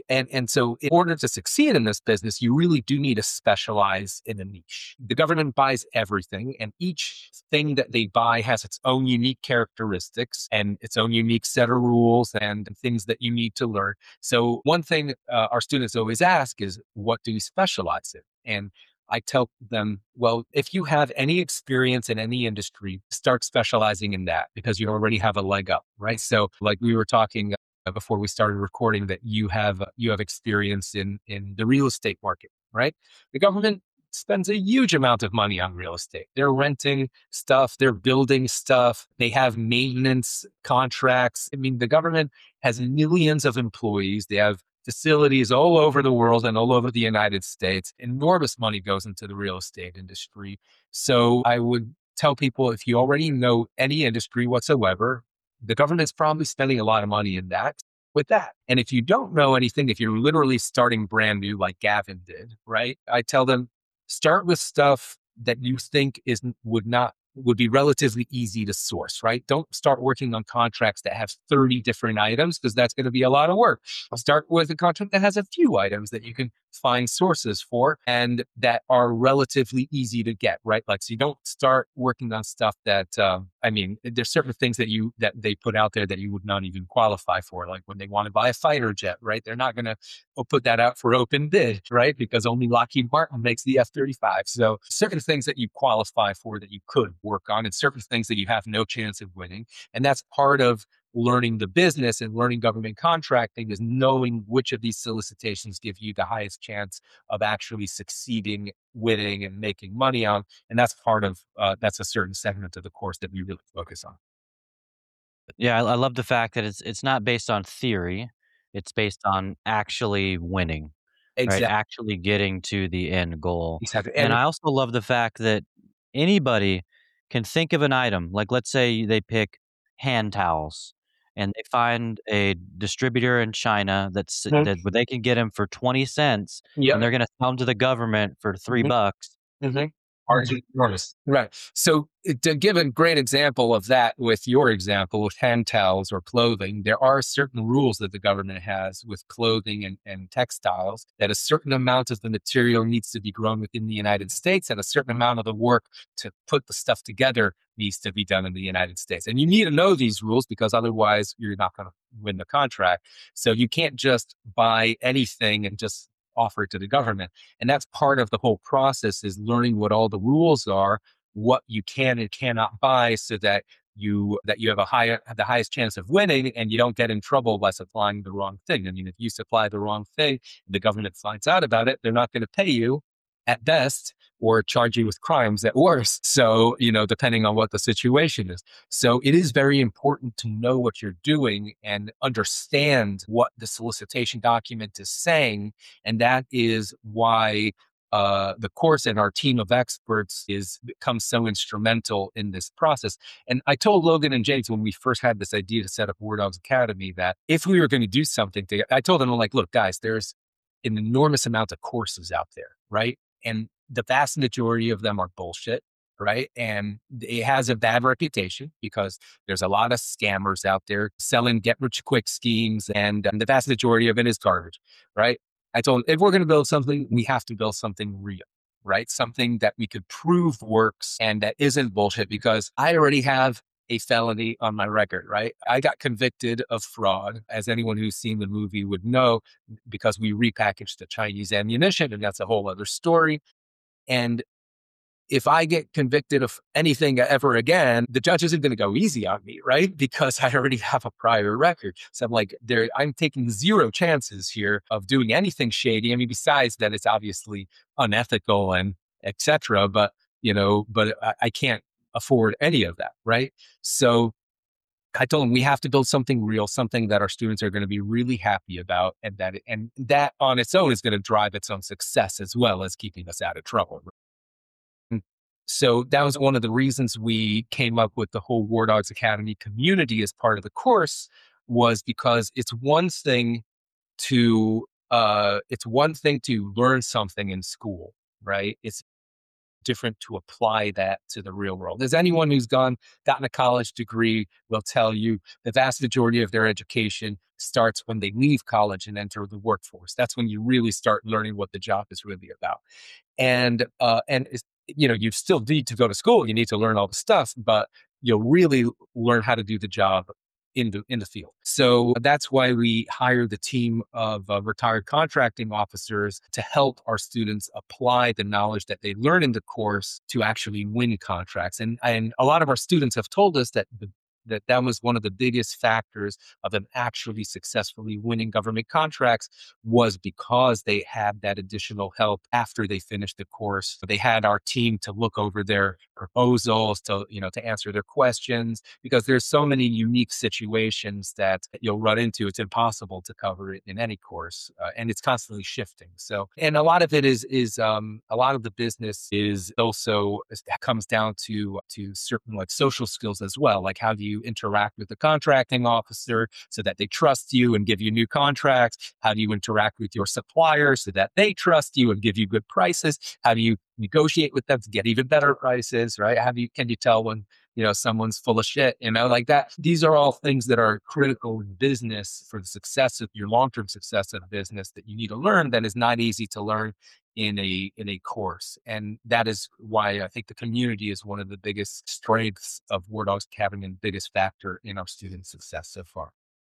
so in order to succeed in this business, you really do need to specialize in a niche. The government buys everything, and each thing that they buy has its own unique characteristics and its own unique set of rules and things that you need to learn. So one thing our students always ask is, what do you specialize in? And I tell them, well, if you have any experience in any industry, start specializing in that because you already have a leg up, right? So like we were talking before we started recording, that you have experience in the real estate market, right? The government spends a huge amount of money on real estate. They're renting stuff, they're building stuff, they have maintenance contracts. I mean, the government has millions of employees. They have facilities all over the world and all over the United States. Enormous money goes into the real estate industry. So I would tell people, if you already know any industry whatsoever, the government's probably spending a lot of money in that with that. And if you don't know anything, if you're literally starting brand new, like Gavin did, right? I tell them, start with stuff that you think would be relatively easy to source, right? Don't start working on contracts that have 30 different items, because that's going to be a lot of work. Start with a contract that has a few items that you can find sources for and that are relatively easy to get, right? Like, so you don't start working on stuff that, there's certain things that they put out there that you would not even qualify for. Like when they want to buy a fighter jet, right? They're not going to put that out for open bid, right? Because only Lockheed Martin makes the F-35. So certain things that you qualify for that you could work on, and certain things that you have no chance of winning. And that's part of learning the business and learning government contracting, is knowing which of these solicitations give you the highest chance of actually succeeding, winning, and making money on. And that's that's a certain segment of the course that we really focus on. Yeah, I love the fact that it's not based on theory, it's based on actually winning, right? Exactly. Actually getting to the end goal. Exactly. And I also love the fact that anybody can think of an item, like let's say they pick hand towels and they find a distributor in China that where they can get them for 20 cents and Yep. they're gonna sell them to the government for 3 bucks. Mhm. Margin enormous. Right. So to give a great example of that with your example with hand towels or clothing, there are certain rules that the government has with clothing and textiles, that a certain amount of the material needs to be grown within the United States, and a certain amount of the work to put the stuff together needs to be done in the United States. And you need to know these rules, because otherwise you're not going to win the contract. So you can't just buy anything and just offer it to the government. And that's part of the whole process, is learning what all the rules are, what you can and cannot buy so that you have the highest chance of winning, and you don't get in trouble by supplying the wrong thing. I mean, if you supply the wrong thing, the government finds out about it, they're not going to pay you at best, or charge you with crimes at worst. So, depending on what the situation is. So it is very important to know what you're doing and understand what the solicitation document is saying. And that is why the course and our team of experts is becomes so instrumental in this process. And I told Logan and James when we first had this idea to set up War Dogs Academy that if we were going to do something, I told them, I'm like, look, guys, there's an enormous amount of courses out there, right? And the vast majority of them are bullshit, right? And it has a bad reputation because there's a lot of scammers out there selling get rich quick schemes, and the vast majority of it is garbage, right? I told him, if we're going to build something, we have to build something real, right? Something that we could prove works and that isn't bullshit, because I already have a felony on my record, right? I got convicted of fraud, as anyone who's seen the movie would know, because we repackaged the Chinese ammunition, and that's a whole other story. And if I get convicted of anything ever again, the judge isn't going to go easy on me, right? Because I already have a prior record. So I'm like, I'm taking zero chances here of doing anything shady. I mean, besides that, it's obviously unethical and etc. But I can't afford any of that, right? So I told him we have to build something real, something that our students are going to be really happy about, and that on its own is going to drive its own success as well as keeping us out of trouble. So that was one of the reasons we came up with the whole War Dogs Academy community as part of the course, was because it's one thing to learn something in school, right? It's different to apply that to the real world. As anyone who's gotten a college degree will tell you, the vast majority of their education starts when they leave college and enter the workforce. That's when you really start learning what the job is really about. And you still need to go to school. You need to learn all the stuff, but you'll really learn how to do the job in the field. So that's why we hired the team of retired contracting officers to help our students apply the knowledge that they learn in the course to actually win contracts. And a lot of our students have told us that that was one of the biggest factors of them actually successfully winning government contracts, was because they had that additional help after they finished the course. They had our team to look over their proposals, to answer their questions, because there's so many unique situations that you'll run into. It's impossible to cover it in any course, and it's constantly shifting. So, and a lot of it is a lot of the business is also comes down to certain like social skills as well. Like, how do you interact with the contracting officer so that they trust you and give you new contracts? How do you interact with your suppliers so that they trust you and give you good prices? How do you negotiate with them to get even better prices, right? Can you tell when, someone's full of shit, like that? These are all things that are critical in business for the success of your long-term success of business, that you need to learn, that is not easy to learn in a course. And that is why I think the community is one of the biggest strengths of War Dogs Academy and biggest factor in our student success so far.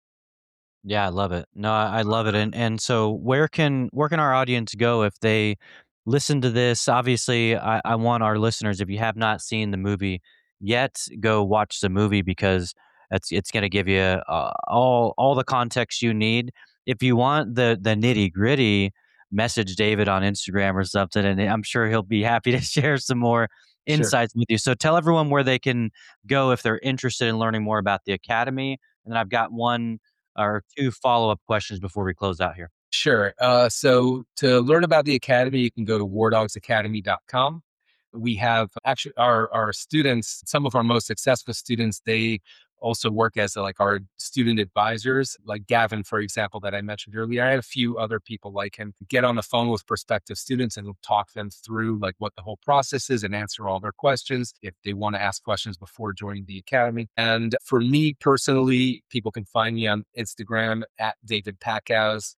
Yeah, I love it. No, I love it. And so where can our audience go if they listen to this? Obviously, I want our listeners, if you have not seen the movie yet, go watch the movie, because it's going to give you all the context you need. If you want the nitty-gritty, message David on Instagram or something, and I'm sure he'll be happy to share some more Sure. insights with you. So tell everyone where they can go if they're interested in learning more about the academy. And then I've got one or two follow-up questions before we close out here. Sure. So to learn about the Academy, you can go to wardogsacademy.com. We have actually our students, some of our most successful students, they also work as like our student advisors, like Gavin, for example, that I mentioned earlier. I had a few other people like him get on the phone with prospective students and talk them through like what the whole process is and answer all their questions if they want to ask questions before joining the academy. And for me personally, people can find me on Instagram at David Packouz,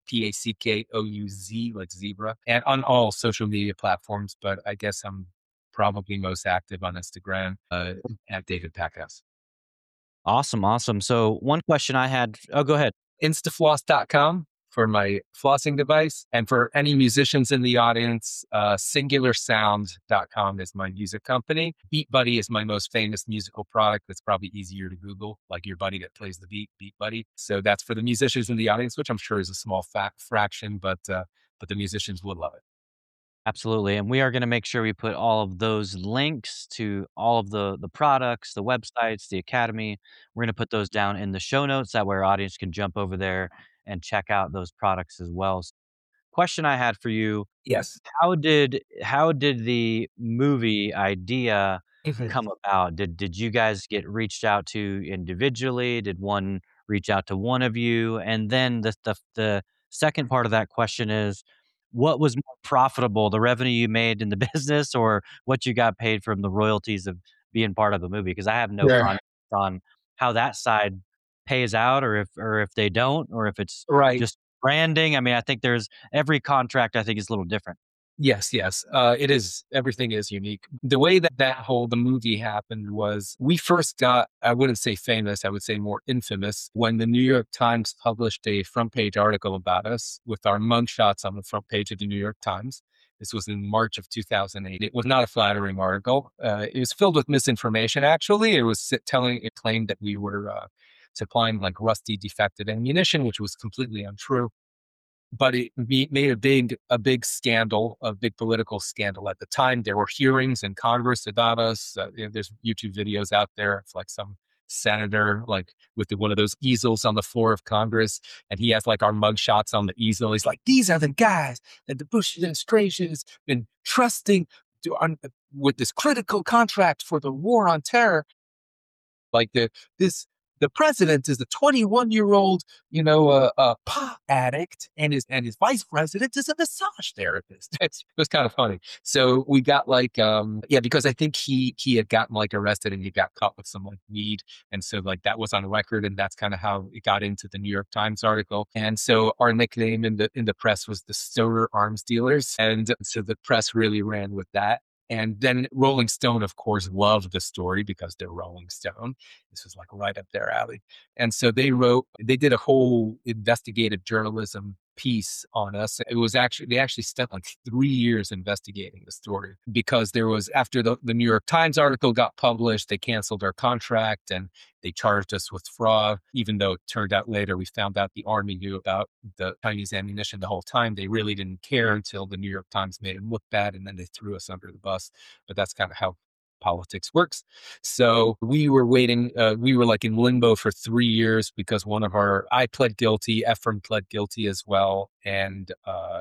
Packouz, like zebra, and on all social media platforms. But I guess I'm probably most active on Instagram at David Packouz. Awesome, awesome. So one question I had. Oh, go ahead. Instafloss.com for my flossing device. And for any musicians in the audience, singularsound.com is my music company. Beat Buddy is my most famous musical product. That's probably easier to Google, like your buddy that plays the beat, Beat Buddy. So that's for the musicians in the audience, which I'm sure is a small fraction, but the musicians would love it. Absolutely, and we are gonna make sure we put all of those links to all of the products, the websites, the academy. We're gonna put those down in the show notes, that way our audience can jump over there and check out those products as well. Question I had for you, Yes. how did the movie idea Mhm. come about? Did you guys get reached out to individually? Did one reach out to one of you? And then the second part of that question is, what was more profitable, the revenue you made in the business or what you got paid from the royalties of being part of the movie? Because I have no Yeah. context on how that side pays out, or if they don't, or if it's Right. just branding. I mean, I think there's every contract, I think, is a little different. Yes, yes. It is. Everything is unique. The way that the movie happened was we first got, I wouldn't say famous, I would say more infamous, when the New York Times published a front page article about us with our mugshots on the front page of the New York Times. This was in March of 2008. It was not a flattering article. It was filled with misinformation, actually. It claimed that we were supplying like rusty, defective ammunition, which was completely untrue, but it made a big scandal, a big political scandal at the time. There were hearings in Congress about us. There's YouTube videos out there of like some senator like with one of those easels on the floor of Congress, and he has like our mugshots on the easel. He's like, "These are the guys that the Bush administration has been trusting with this critical contract for the war on terror." Like this, the president is a 21-year-old, pot addict, and his vice president is a massage therapist. It was kind of funny. So we got like, yeah, because I think he had gotten like arrested and he got caught with some like weed, and so like that was on record, and that's kind of how it got into the New York Times article. And so our nickname in the press was the Stoner Arms Dealers, and so the press really ran with that. And then Rolling Stone, of course, loved the story because they're Rolling Stone. This was like right up their alley. And so they did a whole investigative journalism piece on us. They actually spent like 3 years investigating the story because after the New York Times article got published, they canceled our contract and they charged us with fraud, even though it turned out later we found out the Army knew about the Chinese ammunition the whole time. They really didn't care until the New York Times made them look bad and then they threw us under the bus. But that's kind of how politics works. So we were waiting. We were like in limbo for 3 years because I pled guilty. Ephraim pled guilty as well, and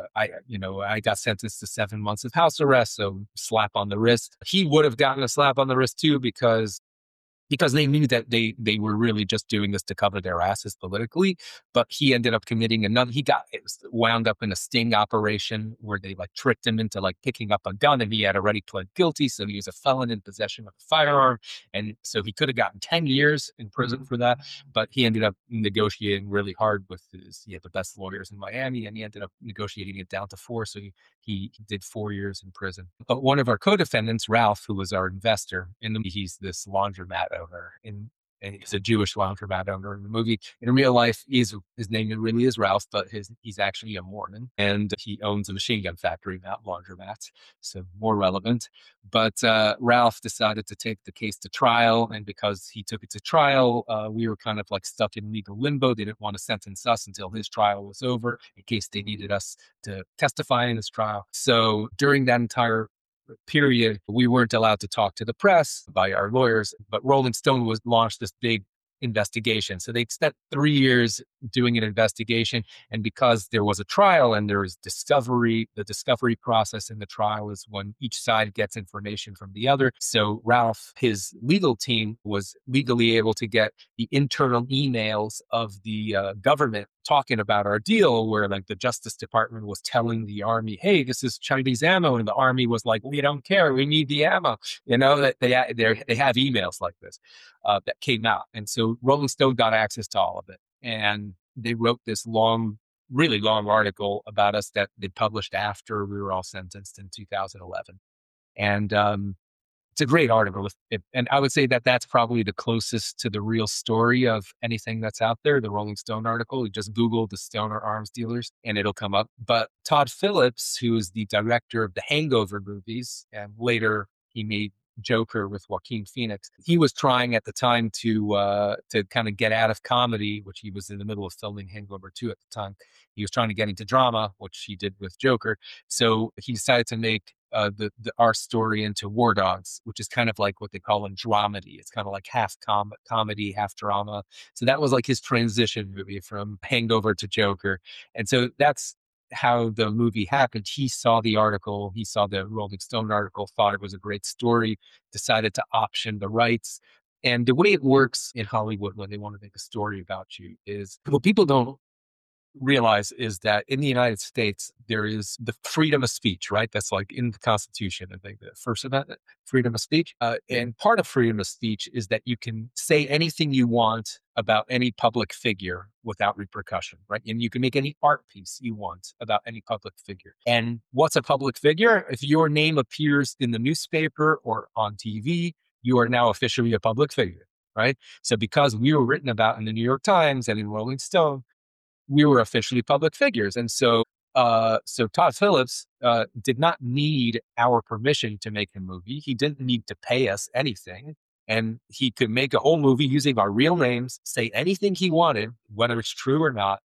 I got sentenced to 7 months of house arrest. So slap on the wrist. He would have gotten a slap on the wrist too because they knew that they were really just doing this to cover their asses politically. But he ended up committing another. It was wound up in a sting operation where they like tricked him into like picking up a gun, and he had already pled guilty, so he was a felon in possession of a firearm, and so he could have gotten 10 years in prison for that. But he ended up negotiating really hard with he had the best lawyers in Miami, and he ended up negotiating it down to 4. So he did 4 years in prison. But one of our co-defendants, Ralph, who was our investor he's this laundromat owner and he's a Jewish laundromat owner in the movie. In real life, his name really is Ralph, but he's actually a Mormon, and he owns a machine gun factory, not laundromats, so more relevant. But Ralph decided to take the case to trial, and because he took it to trial, we were kind of like stuck in legal limbo. They didn't want to sentence us until his trial was over, in case they needed us to testify in his trial. So during that entire period, we weren't allowed to talk to the press by our lawyers, but Rolling Stone launched this big investigation. So they spent 3 years doing an investigation. And because there was a trial and there was discovery, the discovery process in the trial is when each side gets information from the other. So Ralph, his legal team, was legally able to get the internal emails of the government talking about our deal, where like the Justice Department was telling the Army, "Hey, this is Chinese ammo," and the Army was like, "We don't care, we need the ammo." That they have emails like this that came out, and so Rolling Stone got access to all of it, and they wrote this really long article about us that they published after we were all sentenced in 2011, and It's a great article. And I would say that that's probably the closest to the real story of anything that's out there. The Rolling Stone article, you just Google the Stoner arms dealers and it'll come up. But Todd Phillips, who is the director of the Hangover movies, and later he made Joker with Joaquin Phoenix. He was trying at the time to kind of get out of comedy, which he was in the middle of filming Hangover 2 at the time. He was trying to get into drama, which he did with Joker. So he decided to make our story into War Dogs, which is kind of like what they call a dramedy. It's kind of like half comedy, half drama. So that was like his transition movie from Hangover to Joker. And so that's how the movie happened. He saw the article, he saw the Rolling Stone article, thought it was a great story, decided to option the rights. And the way it works in Hollywood when they want to make a story about you is what people don't realize is that in the United States, there is the freedom of speech, right? That's like in the Constitution, I think the First Amendment, freedom of speech. And part of freedom of speech is that you can say anything you want about any public figure without repercussion, right? And you can make any art piece you want about any public figure. And what's a public figure? If your name appears in the newspaper or on TV, you are now officially a public figure, right? So because we were written about in the New York Times and in Rolling Stone, we were officially public figures. And so Todd Phillips did not need our permission to make a movie. He didn't need to pay us anything. And he could make a whole movie using our real names, say anything he wanted, whether it's true or not,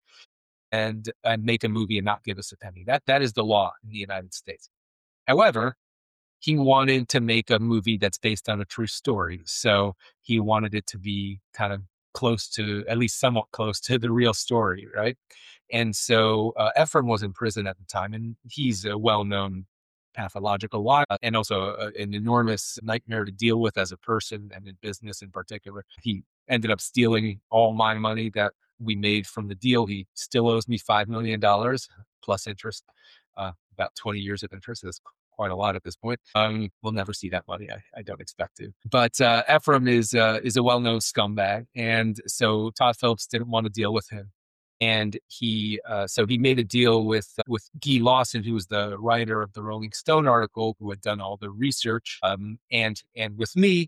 and make a movie and not give us a penny. That is the law in the United States. However, he wanted to make a movie that's based on a true story. So he wanted it to be kind of close to, at least somewhat close to the real story, right? And so Ephraim was in prison at the time, and he's a well-known pathological liar and also an enormous nightmare to deal with as a person and in business in particular. He ended up stealing all my money that we made from the deal. He still owes me $5 million plus interest, about 20 years of interest. That's quite a lot at this point. We'll never see that money. I don't expect to. But Ephraim is a well-known scumbag, and so Todd Phillips didn't want to deal with him. And he made a deal with Guy Lawson, who was the writer of the Rolling Stone article, who had done all the research, and with me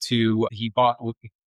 he bought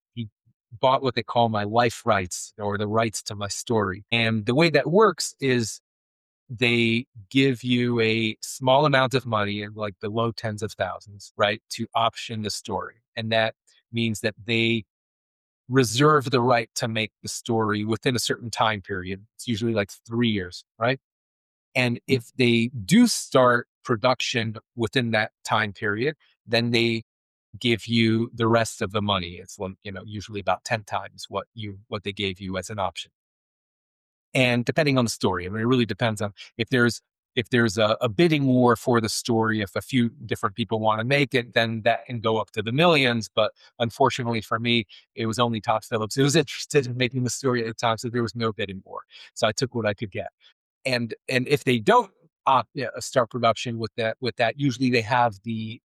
what they call my life rights, or the rights to my story. And the way that works is they give you a small amount of money, in like the low tens of thousands, right, to option the story. And that means that they reserve the right to make the story within a certain time period. It's usually like 3 years, right? And if they do start production within that time period, then they give you the rest of the money. It's usually about 10 times what they gave you as an option. And depending on the story, I mean, it really depends on if there's a bidding war for the story. If a few different people want to make it, then that can go up to the millions. But unfortunately for me, it was only Todd Phillips who was interested in making the story at the time, so there was no bidding war. So I took what I could get. And if they don't start production with that, usually they have the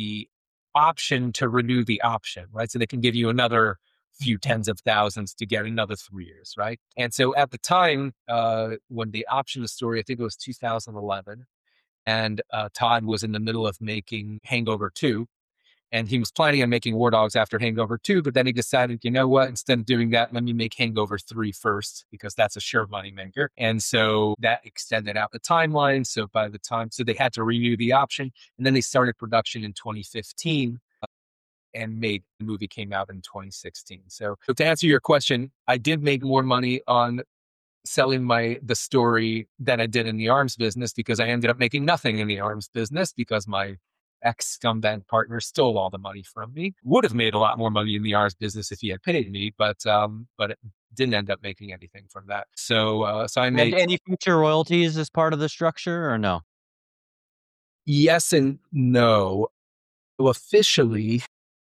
option to renew the option, right? So they can give you another few tens of thousands to get another 3 years, right? And so at the time, when they optioned the story, I think it was 2011, and Todd was in the middle of making Hangover 2, and he was planning on making War Dogs after Hangover 2, but then he decided, you know what, instead of doing that, let me make Hangover 3 first, because that's a sure money maker. And so that extended out the timeline. So they had to renew the option, and then they started production in 2015. And the movie came out in 2016. So to answer your question, I did make more money on selling the story than I did in the arms business, because I ended up making nothing in the arms business because my ex-scumbag partner stole all the money from me. Would have made a lot more money in the arms business if he had paid me, but it didn't end up making anything from that. So I made any future royalties as part of the structure, or no? Yes and no. So officially,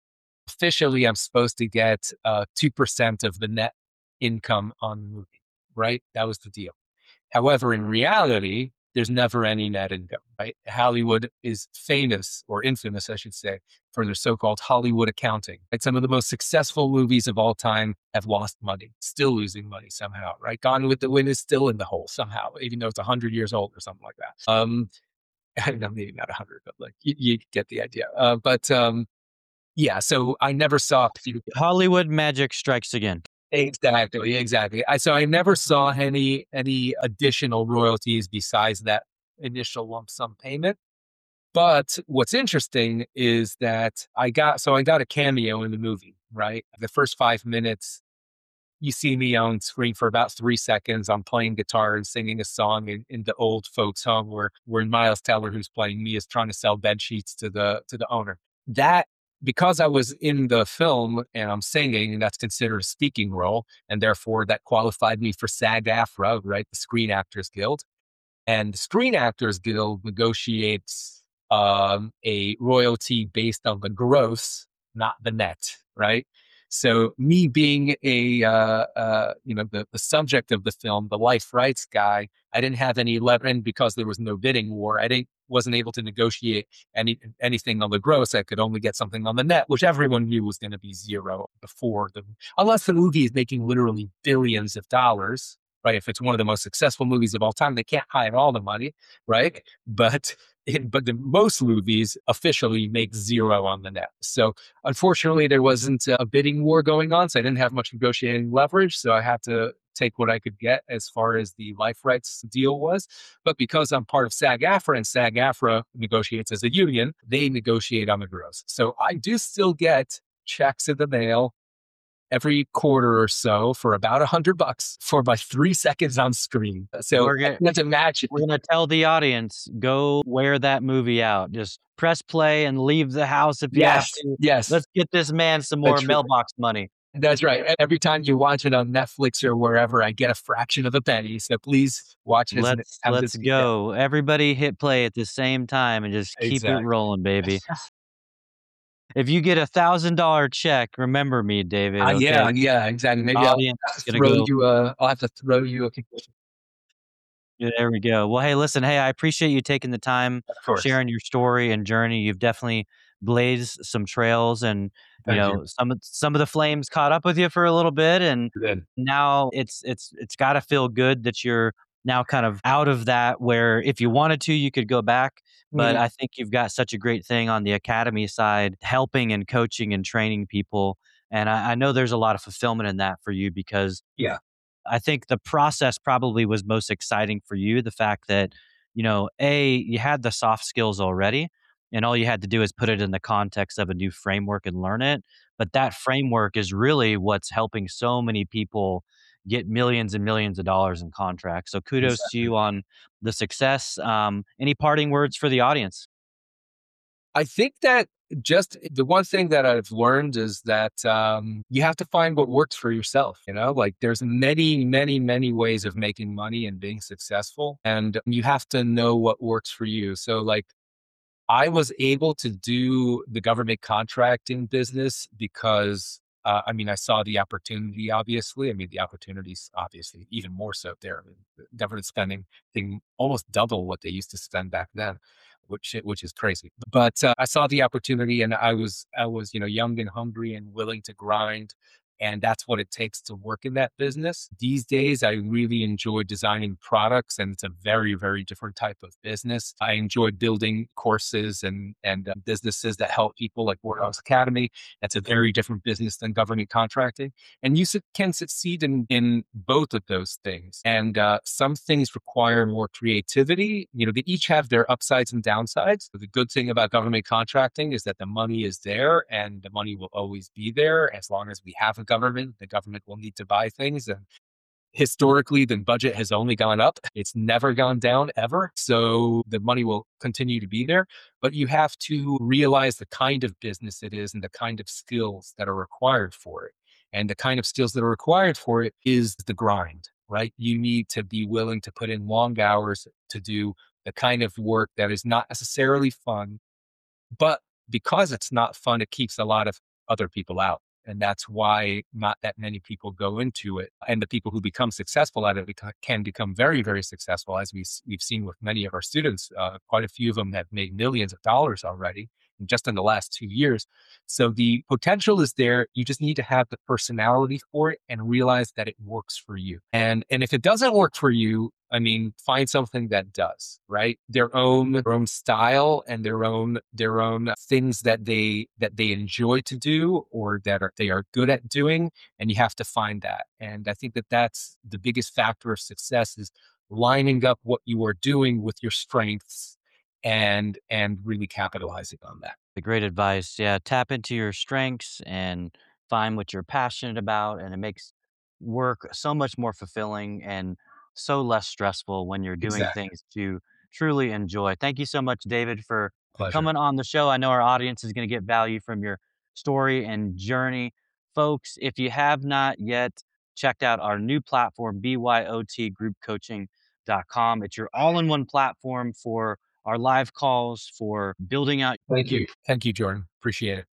I'm supposed to get 2% of the net income on the movie, right? That was the deal. However, in reality, there's never any net income, right? Hollywood is famous, or infamous, I should say, for their so-called Hollywood accounting. Right? Some of the most successful movies of all time have lost money, still losing money somehow, right? Gone with the Wind is still in the hole somehow, even though it's 100 years old or something like that. I don't know, maybe not 100, but like you get the idea. Yeah, so I never saw Hollywood magic strikes again. exactly. So I never saw any additional royalties besides that initial lump sum payment. But what's interesting is that I got a cameo in the movie, right? The first 5 minutes, you see me on screen for about 3 seconds. I'm playing guitar and singing a song in the old folks' home where Miles Teller, who's playing me, is trying to sell bed sheets to the owner. That because I was in the film and I'm singing, and that's considered a speaking role, and therefore that qualified me for SAG-AFTRA, right, the Screen Actors Guild. And the Screen Actors Guild negotiates a royalty based on the gross, not the net, right? So me being the subject of the film, the life rights guy, I didn't have any leverage because there was no bidding war. Wasn't able to negotiate anything on the gross. I could only get something on the net, which everyone knew was going to be zero unless the movie is making literally billions of dollars, right? If it's one of the most successful movies of all time, they can't hide all the money, right? But the most movies officially make zero on the net. So unfortunately, there wasn't a bidding war going on, so I didn't have much negotiating leverage. So I had to take what I could get as far as the life rights deal was. But because I'm part of SAG-AFTRA and SAG-AFTRA negotiates as a union, they negotiate on the gross. So I do still get checks in the mail every quarter or so for about $100 for my 3 seconds on screen. So We're I gonna can't imagine. we're gonna tell the audience, go wear that movie out. Just press play and leave the house if you have Yes, to. yes, Let's get this man some more that's right. mailbox money. That's right. Every time you watch it on Netflix or wherever, I get a fraction of a penny. So please watch this and have Let's this be it. go. Everybody hit play at the same time and just keep it Exactly. rolling, baby. If you get $1,000 check, remember me, David, okay? Yeah, exactly. Maybe Audience is gonna go. I'll have to throw you a concussion. Yeah, there we go. Well, hey, listen, hey, I appreciate you taking the time, Of course. sharing your story and journey. You've definitely blazed some trails, and Thank you. some of the flames caught up with you for a little bit, and Good. now it's got to feel good that you're now kind of out of that, where if you wanted to, you could go back. But Mhm. I think you've got such a great thing on the academy side, helping and coaching and training people. And I know there's a lot of fulfillment in that for you, because Yeah. I think the process probably was most exciting for you. The fact that, you had the soft skills already, and all you had to do is put it in the context of a new framework and learn it. But that framework is really what's helping so many people get millions and millions of dollars in contracts. So kudos to Exactly. you on the success. Any parting words for the audience? I think that just the one thing that I've learned is that you have to find what works for yourself. Like there's many ways of making money and being successful, and you have to know what works for you. So, like, I was able to do the government contracting business because, I saw the opportunity, obviously. The opportunities, obviously, even more so there. The government spending thing almost double what they used to spend back then, which is crazy. But I saw the opportunity, and I was young and hungry and willing to grind. And that's what it takes to work in that business. These days, I really enjoy designing products, and it's a very different type of business. I enjoy building courses and businesses that help people, like Warhouse Academy. That's a very different business than government contracting. And you can succeed in both of those things. And some things require more creativity. They each have their upsides and downsides. The good thing about government contracting is that the money is there, and the money will always be there as long as we have a government. The government will need to buy things. And historically, the budget has only gone up. It's never gone down ever. So the money will continue to be there. But you have to realize the kind of business it is and the kind of skills that are required for it. And the kind of skills that are required for it is the grind, right? You need to be willing to put in long hours to do the kind of work that is not necessarily fun, but because it's not fun, it keeps a lot of other people out. And that's why not that many people go into it. And the people who become successful at it can become very successful, as we've seen with many of our students. Quite a few of them have made millions of dollars already. just in the last 2 years. So the potential is there. You just need to have the personality for it and realize that it works for you. And if it doesn't work for you, I mean, find something that does, right? Their own style and their own things that they enjoy to do, or they are good at doing, and you have to find that. And I think that that's the biggest factor of success, is lining up what you are doing with your strengths and really capitalizing on that. The great advice. Yeah, tap into your strengths and find what you're passionate about, and it makes work so much more fulfilling and so less stressful when you're doing Exactly. things to truly enjoy. Thank you so much, David, for Pleasure. coming on the show. I know our audience is going to get value from your story and journey. Folks, if you have not yet checked out our new platform, byotgroupcoaching.com, it's your all in one platform for our live calls, for building out Thank you. Thank you, Jordan. Appreciate it.